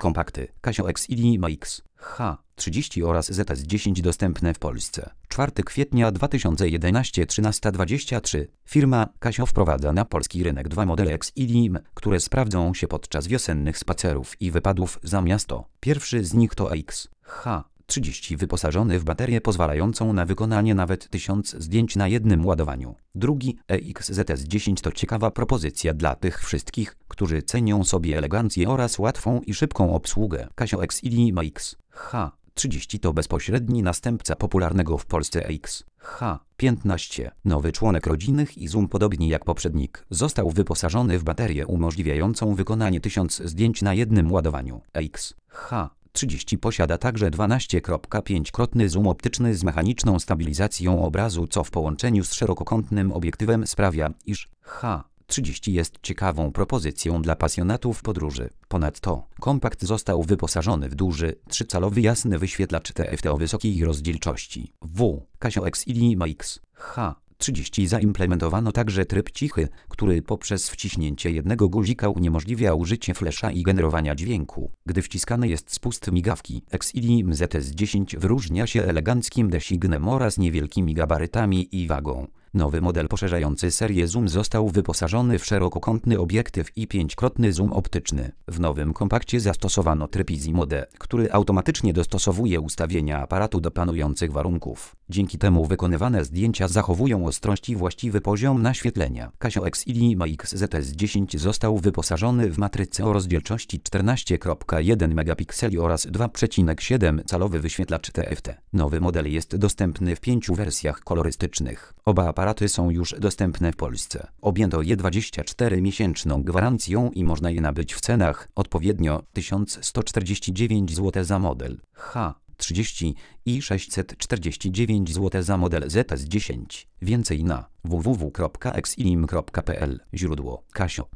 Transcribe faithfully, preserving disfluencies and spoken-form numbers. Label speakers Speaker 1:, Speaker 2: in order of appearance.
Speaker 1: Kompakty Casio Exilim X H trzydzieści oraz Z S dziesięć dostępne w Polsce. czwartego kwietnia dwa tysiące jedenastego trzynaста dwadzieścia trzy. Firma Casio wprowadza na polski rynek dwa modele Exilim, które sprawdzą się podczas wiosennych spacerów i wypadów za miasto. Pierwszy z nich to X H trzydzieści wyposażony w baterię pozwalającą na wykonanie nawet tysiąc zdjęć na jednym ładowaniu. Drugi E X Z S dziesięć to ciekawa propozycja dla tych wszystkich, którzy cenią sobie elegancję oraz łatwą i szybką obsługę. Casio Exilim X H trzydzieści to bezpośredni następca popularnego w Polsce X H piętnaście. Nowy członek rodziny i zoom, podobnie jak poprzednik, został wyposażony w baterię umożliwiającą wykonanie tysiąc zdjęć na jednym ładowaniu. X H trzydzieści posiada także dwanaście przecinek pięć-krotny zoom optyczny z mechaniczną stabilizacją obrazu, co w połączeniu z szerokokątnym obiektywem sprawia, iż H trzydzieści jest ciekawą propozycją dla pasjonatów podróży. Ponadto kompakt został wyposażony w duży, trzycalowy jasny wyświetlacz T F T o wysokiej rozdzielczości. W Casio Exilim X H trzydzieści zaimplementowano także tryb cichy, który poprzez wciśnięcie jednego guzika uniemożliwia użycie flesza i generowania dźwięku. Gdy wciskany jest spust migawki, Exilim Z S dziesięć wyróżnia się eleganckim designem oraz niewielkimi gabarytami i wagą. Nowy model poszerzający serię zoom został wyposażony w szerokokątny obiektyw i pięć-krotny zoom optyczny. W nowym kompakcie zastosowano tryb Easy Mode, który automatycznie dostosowuje ustawienia aparatu do panujących warunków. Dzięki temu wykonywane zdjęcia zachowują ostrość i właściwy poziom naświetlenia. Casio Exilim X Z S dziesięć został wyposażony w matrycę o rozdzielczości czternaście przecinek jeden megapikseli oraz dwa przecinek siedem calowy wyświetlacz T F T. Nowy model jest dostępny w pięciu wersjach kolorystycznych. Oba aparaty są już dostępne w Polsce. Objęto je dwudziestoczteromiesięczną gwarancją i można je nabyć w cenach odpowiednio tysiąc sto czterdzieści dziewięć złotych za model H trzydzieści i sześćset czterdzieści dziewięć złotych za model Z S dziesięć. Więcej na w w w kropka exilim kropka p l. Źródło Casio.